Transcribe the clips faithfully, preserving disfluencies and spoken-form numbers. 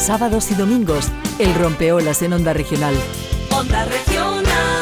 sábados y domingos, el rompeolas en Onda Regional. Onda Regional.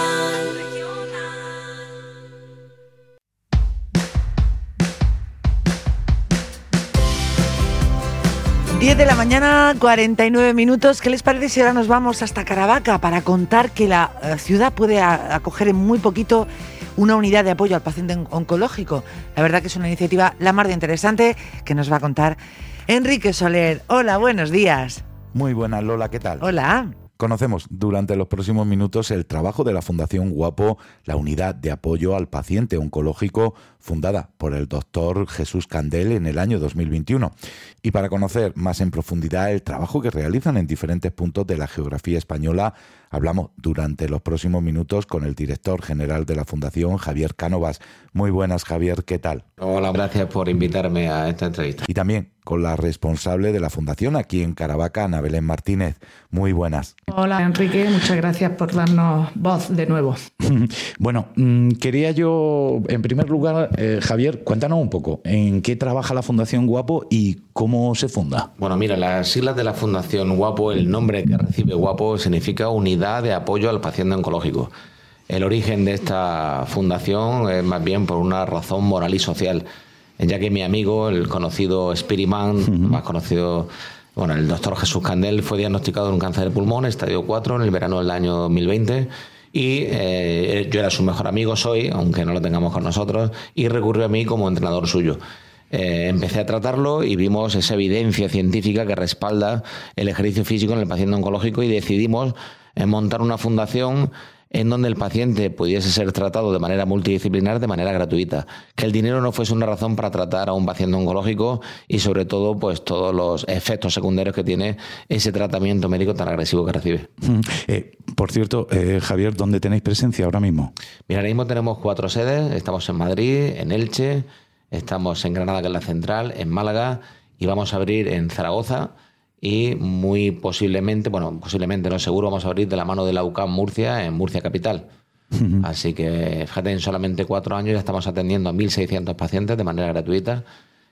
diez de la mañana, cuarenta y nueve minutos. ¿Qué les parece si ahora nos vamos hasta Caravaca para contar que la ciudad puede acoger en muy poquito una unidad de apoyo al paciente oncológico? La verdad que es una iniciativa la más de interesante que nos va a contar Enrique Soler. Hola, buenos días. Muy buenas, Lola, ¿qué tal? Hola. Conocemos durante los próximos minutos el trabajo de la Fundación Guapo, la unidad de apoyo al paciente oncológico fundada por el doctor Jesús Candel en el año dos mil veintiuno. Y para conocer más en profundidad el trabajo que realizan en diferentes puntos de la geografía española, hablamos durante los próximos minutos con el director general de la Fundación, Javier Cánovas. Muy buenas, Javier, ¿qué tal? Hola, gracias por invitarme a esta entrevista. Y también con la responsable de la Fundación aquí en Caravaca, Ana Belén Martínez. Muy buenas. Hola, Enrique, muchas gracias por darnos voz de nuevo. Bueno, quería yo, en primer lugar, eh, Javier, cuéntanos un poco, ¿en qué trabaja la Fundación Guapo y cómo se funda? Bueno, mira, las siglas de la Fundación Guapo, el nombre que recibe Guapo significa Unidad de Apoyo al Paciente Oncológico. El origen de esta fundación es más bien por una razón moral y social, ya que mi amigo, el conocido Spiriman, uh-huh. más conocido, bueno, el doctor Jesús Candel, fue diagnosticado de un cáncer de pulmón, estadio cuatro, en el verano del año dos mil veinte, y eh, yo era su mejor amigo, soy, aunque no lo tengamos con nosotros, y recurrió a mí como entrenador suyo. Eh, empecé a tratarlo y vimos esa evidencia científica que respalda el ejercicio físico en el paciente oncológico y decidimos eh, montar una fundación en donde el paciente pudiese ser tratado de manera multidisciplinar, de manera gratuita. Que el dinero no fuese una razón para tratar a un paciente oncológico y sobre todo pues todos los efectos secundarios que tiene ese tratamiento médico tan agresivo que recibe. Eh, por cierto, eh, Javier, ¿dónde tenéis presencia ahora mismo? Mira, ahora mismo tenemos cuatro sedes. Estamos en Madrid, en Elche, estamos en Granada, que es la central, en Málaga, y vamos a abrir en Zaragoza. Y muy posiblemente, bueno, posiblemente no seguro, vamos a abrir de la mano de la U C A M Murcia en Murcia Capital. Uh-huh. Así que, fíjate, en solamente cuatro años ya estamos atendiendo a mil seiscientos pacientes de manera gratuita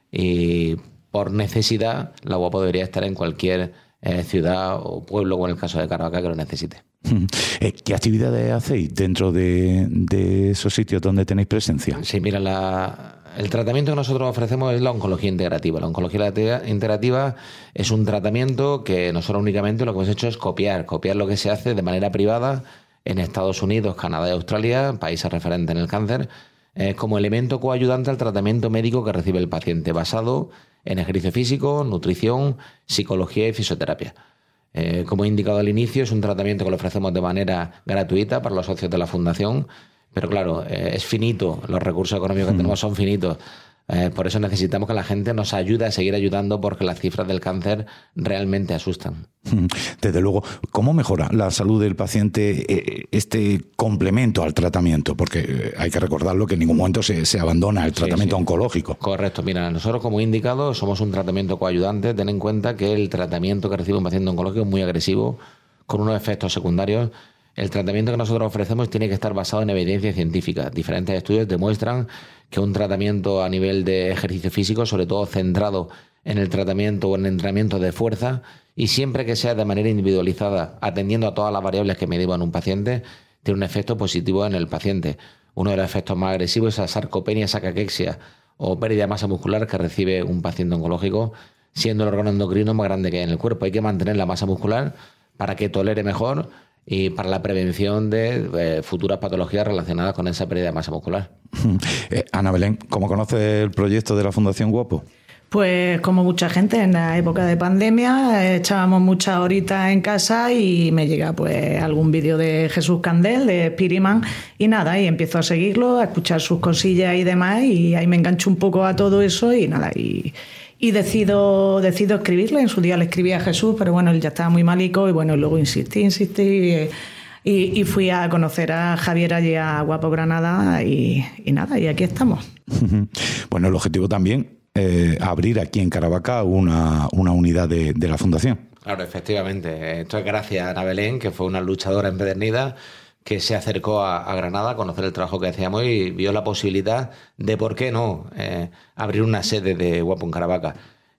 y por necesidad la Guapo debería estar en cualquier eh, ciudad o pueblo, o en el caso de Caravaca, que lo necesite. Uh-huh. Eh, ¿Qué actividades hacéis dentro de, de esos sitios donde tenéis presencia? Sí, mira, la... El tratamiento que nosotros ofrecemos es la oncología integrativa. La oncología integrativa es un tratamiento que nosotros únicamente lo que hemos hecho es copiar, copiar lo que se hace de manera privada en Estados Unidos, Canadá y Australia, países referentes en el cáncer, eh, como elemento coayudante al tratamiento médico que recibe el paciente, basado en ejercicio físico, nutrición, psicología y fisioterapia. Eh, como he indicado al inicio, es un tratamiento que lo ofrecemos de manera gratuita para los socios de la Fundación. Pero claro, eh, es finito, los recursos económicos que tenemos son finitos. Eh, por eso necesitamos que la gente nos ayude a seguir ayudando, porque las cifras del cáncer realmente asustan. Desde luego, ¿cómo mejora la salud del paciente eh, este complemento al tratamiento? Porque hay que recordarlo que en ningún momento se, se abandona el tratamiento sí, sí. oncológico. Correcto. Mira, nosotros, como he indicado, somos un tratamiento coayudante. Ten en cuenta que el tratamiento que recibe un paciente oncológico es muy agresivo, con unos efectos secundarios. El tratamiento que nosotros ofrecemos tiene que estar basado en evidencia científica. Diferentes estudios demuestran que un tratamiento a nivel de ejercicio físico, sobre todo centrado en el tratamiento o en el entrenamiento de fuerza, y siempre que sea de manera individualizada, atendiendo a todas las variables que medimos en un paciente, tiene un efecto positivo en el paciente. Uno de los efectos más agresivos es la sarcopenia, esa caquexia o pérdida de masa muscular que recibe un paciente oncológico, siendo el órgano endocrino más grande que hay en el cuerpo. Hay que mantener la masa muscular para que tolere mejor y para la prevención de eh, futuras patologías relacionadas con esa pérdida de masa muscular. Eh, Ana Belén, ¿cómo conoces el proyecto de la Fundación Guapo? Pues como mucha gente, en la época de pandemia echábamos muchas horitas en casa y me llega pues algún vídeo de Jesús Candel, de Spiriman, y nada, y empiezo a seguirlo, a escuchar sus cosillas y demás, y ahí me engancho un poco a todo eso y nada, y... Y decido, decido escribirle. En su día le escribí a Jesús, pero bueno, él ya estaba muy malico y bueno, luego insistí, insistí y, y fui a conocer a Javier allí a Guapo Granada y, y nada, y aquí estamos. Bueno, el objetivo también es eh, abrir aquí en Caravaca una, una unidad de, de la Fundación. Claro, efectivamente. Esto es gracias a Ana Belén, que fue una luchadora empedernida, que se acercó a, a Granada a conocer el trabajo que hacíamos y vio la posibilidad de, ¿por qué no?, eh, abrir una sede de Guapo en Caravaca.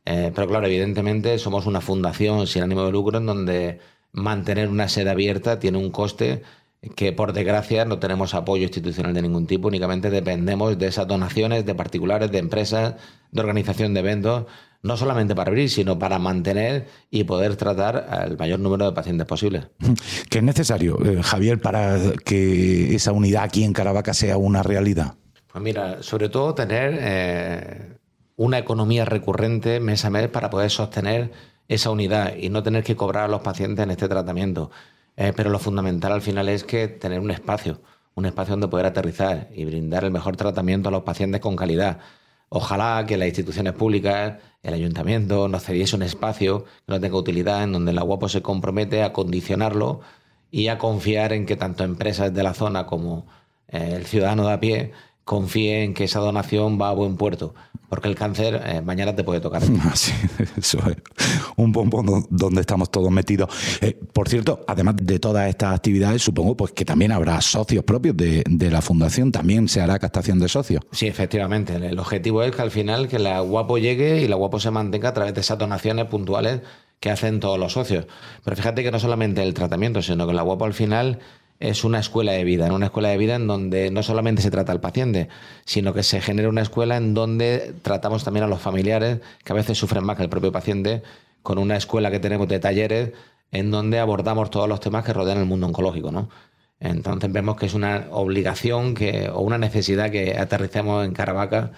Eh, pero claro, evidentemente somos una fundación sin ánimo de lucro en donde mantener una sede abierta tiene un coste que, por desgracia, no tenemos apoyo institucional de ningún tipo, únicamente dependemos de esas donaciones de particulares, de empresas, de organización de eventos, no solamente para abrir, sino para mantener y poder tratar al mayor número de pacientes posible. ¿Qué es necesario, eh, Javier, para que esa unidad aquí en Caravaca sea una realidad? Pues mira, sobre todo tener eh, una economía recurrente mes a mes para poder sostener esa unidad y no tener que cobrar a los pacientes en este tratamiento. Eh, pero lo fundamental al final es que tener un espacio, un espacio donde poder aterrizar y brindar el mejor tratamiento a los pacientes con calidad. Ojalá que las instituciones públicas, el ayuntamiento, nos cediese un espacio que no tenga utilidad, en donde la Guapo se compromete a condicionarlo y a confiar en que tanto empresas de la zona como eh, el ciudadano de a pie confíe en que esa donación va a buen puerto, porque el cáncer eh, mañana te puede tocar. Sí, eso es un bombón donde estamos todos metidos. Eh, por cierto, además de todas estas actividades, supongo pues que también habrá socios propios de, de la fundación, también se hará captación de socios. Sí, efectivamente. El objetivo es que al final que la Guapo llegue y la Guapo se mantenga a través de esas donaciones puntuales que hacen todos los socios. Pero fíjate que no solamente el tratamiento, sino que la Guapo al final es una escuela de vida, en una escuela de vida en donde no solamente se trata al paciente, sino que se genera una escuela en donde tratamos también a los familiares, que a veces sufren más que el propio paciente, con una escuela que tenemos de talleres en donde abordamos todos los temas que rodean el mundo oncológico, ¿no? Entonces vemos que es una obligación que, o una necesidad que aterricemos en Caravaca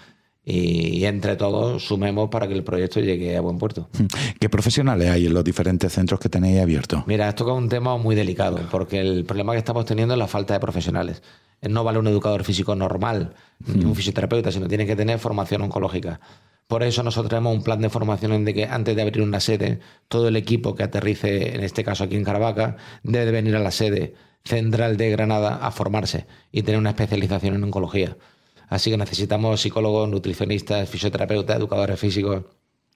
y, y entre todos sumemos para que el proyecto llegue a buen puerto. ¿Qué profesionales hay en los diferentes centros que tenéis abiertos? Mira, esto es un tema muy delicado, porque el problema que estamos teniendo es la falta de profesionales. No vale un educador físico normal, ni un fisioterapeuta, sino tiene que tener formación oncológica. Por eso nosotros tenemos un plan de formación en de que antes de abrir una sede, todo el equipo que aterrice, en este caso aquí en Caravaca, debe venir a la sede central de Granada a formarse y tener una especialización en oncología. Así que necesitamos psicólogos, nutricionistas, fisioterapeutas, educadores físicos.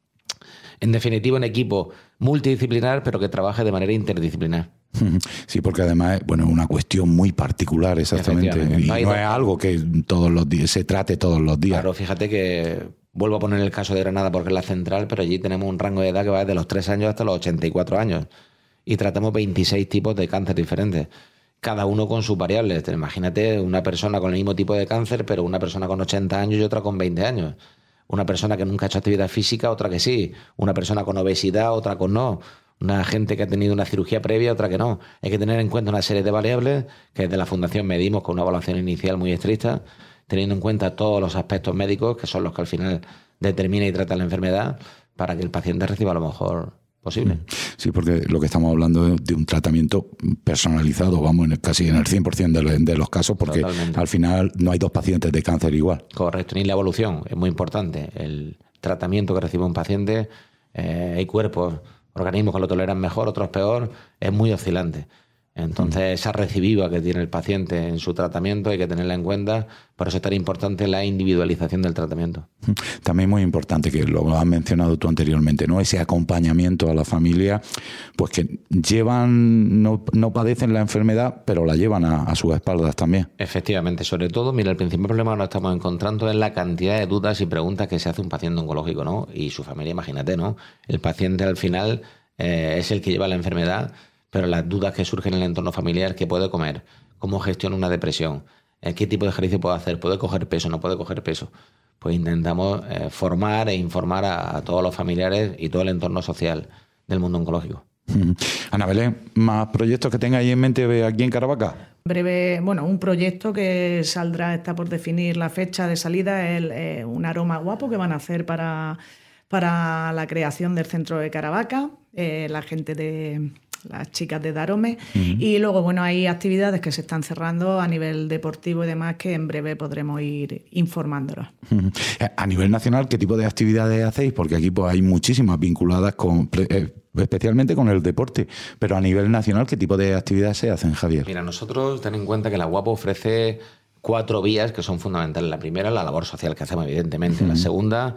En definitiva, un equipo multidisciplinar, pero que trabaje de manera interdisciplinar. Sí, porque además es bueno, una cuestión muy particular, exactamente. Y no, no es algo que todos los días se trate todos los días. Claro, fíjate que vuelvo a poner el caso de Granada porque es la central, pero allí tenemos un rango de edad que va desde los tres años hasta los ochenta y cuatro años. Y tratamos veintiséis tipos de cáncer diferentes, cada uno con sus variables. Imagínate una persona con el mismo tipo de cáncer, pero una persona con ochenta años y otra con veinte años. Una persona que nunca ha hecho actividad física, otra que sí. Una persona con obesidad, otra con no. Una gente que ha tenido una cirugía previa, otra que no. Hay que tener en cuenta una serie de variables que desde la Fundación medimos con una evaluación inicial muy estricta, teniendo en cuenta todos los aspectos médicos, que son los que al final determinan y tratan la enfermedad, para que el paciente reciba lo mejor posible. Sí, porque lo que estamos hablando es de un tratamiento personalizado, vamos, en el, casi en el cien por ciento de, de los casos, porque Totalmente. Al final no hay dos pacientes de cáncer igual. Correcto, ni la evolución, es muy importante. El tratamiento que recibe un paciente, eh, hay cuerpos, organismos que lo toleran mejor, otros peor, es muy oscilante. Entonces, esa recidiva que tiene el paciente en su tratamiento hay que tenerla en cuenta. Por eso es tan importante la individualización del tratamiento. También muy importante, que lo has mencionado tú anteriormente, ¿no? Ese acompañamiento a la familia, pues que llevan, no, no padecen la enfermedad, pero la llevan a, a sus espaldas también. Efectivamente, sobre todo, mira, el principal problema que nos estamos encontrando es la cantidad de dudas y preguntas que se hace un paciente oncológico, ¿no? Y su familia, imagínate, ¿no? El paciente al final eh, es el que lleva la enfermedad, pero las dudas que surgen en el entorno familiar, ¿qué puede comer? ¿Cómo gestiona una depresión? ¿Qué tipo de ejercicio puede hacer? ¿Puede coger peso? ¿No puede coger peso? Pues intentamos eh, formar e informar a, a todos los familiares y todo el entorno social del mundo oncológico. Ana Belén, ¿más proyectos que tengáis en mente aquí en Caravaca? Breve, bueno, un proyecto que saldrá, está por definir la fecha de salida, es eh, un aroma guapo que van a hacer para, para la creación del centro de Caravaca, eh, la gente de... las chicas de Darome, uh-huh. Y luego, bueno, hay actividades que se están cerrando a nivel deportivo y demás que en breve podremos ir informándolos. Uh-huh. A nivel nacional, ¿qué tipo de actividades hacéis? Porque aquí pues hay muchísimas vinculadas con, eh, especialmente con el deporte, pero a nivel nacional, ¿qué tipo de actividades se hacen, Javier? Mira, nosotros ten en cuenta que la Guapo ofrece cuatro vías que son fundamentales. La primera, la labor social que hacemos, evidentemente. Uh-huh. La segunda,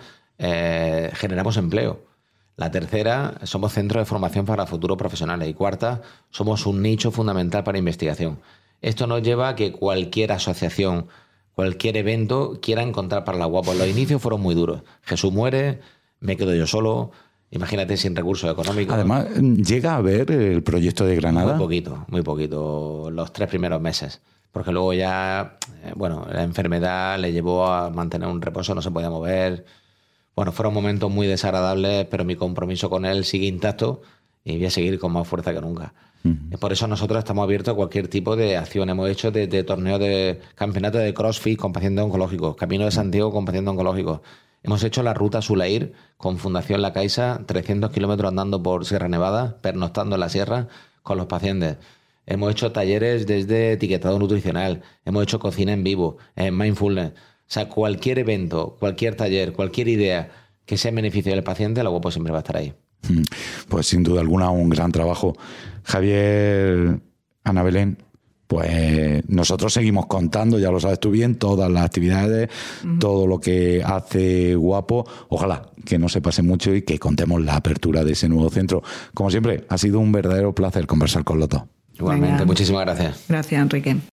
eh, generamos empleo. La tercera, somos centro de formación para futuros profesionales. Y cuarta, somos un nicho fundamental para investigación. Esto nos lleva a que cualquier asociación, cualquier evento quiera encontrar para la Guapo. Los inicios fueron muy duros. Jesús muere, me quedo yo solo. Imagínate sin recursos económicos. Además, ¿llega a ver el proyecto de Granada? Muy poquito, muy poquito, los tres primeros meses. Porque luego ya, eh, bueno, la enfermedad le llevó a mantener un reposo, no se podía mover. Bueno, fueron momentos muy desagradables, pero mi compromiso con él sigue intacto y voy a seguir con más fuerza que nunca. Uh-huh. Por eso nosotros estamos abiertos a cualquier tipo de acción. Hemos hecho de, de torneos de campeonato de CrossFit con pacientes oncológicos, Camino de Santiago con pacientes oncológicos. Hemos hecho la ruta Sulair con Fundación La Caixa, trescientos kilómetros andando por Sierra Nevada, pernoctando en la sierra con los pacientes. Hemos hecho talleres desde etiquetado nutricional, hemos hecho cocina en vivo, en mindfulness. O sea, cualquier evento, cualquier taller, cualquier idea que sea en beneficio del paciente, la Guapo siempre va a estar ahí. Pues sin duda alguna un gran trabajo. Javier, Ana Belén, pues nosotros seguimos contando, ya lo sabes tú bien, todas las actividades, uh-huh. todo lo que hace Guapo. Ojalá que no se pase mucho y que contemos la apertura de ese nuevo centro. Como siempre, ha sido un verdadero placer conversar con los dos. Igualmente, venga. Muchísimas gracias. Gracias, Enrique.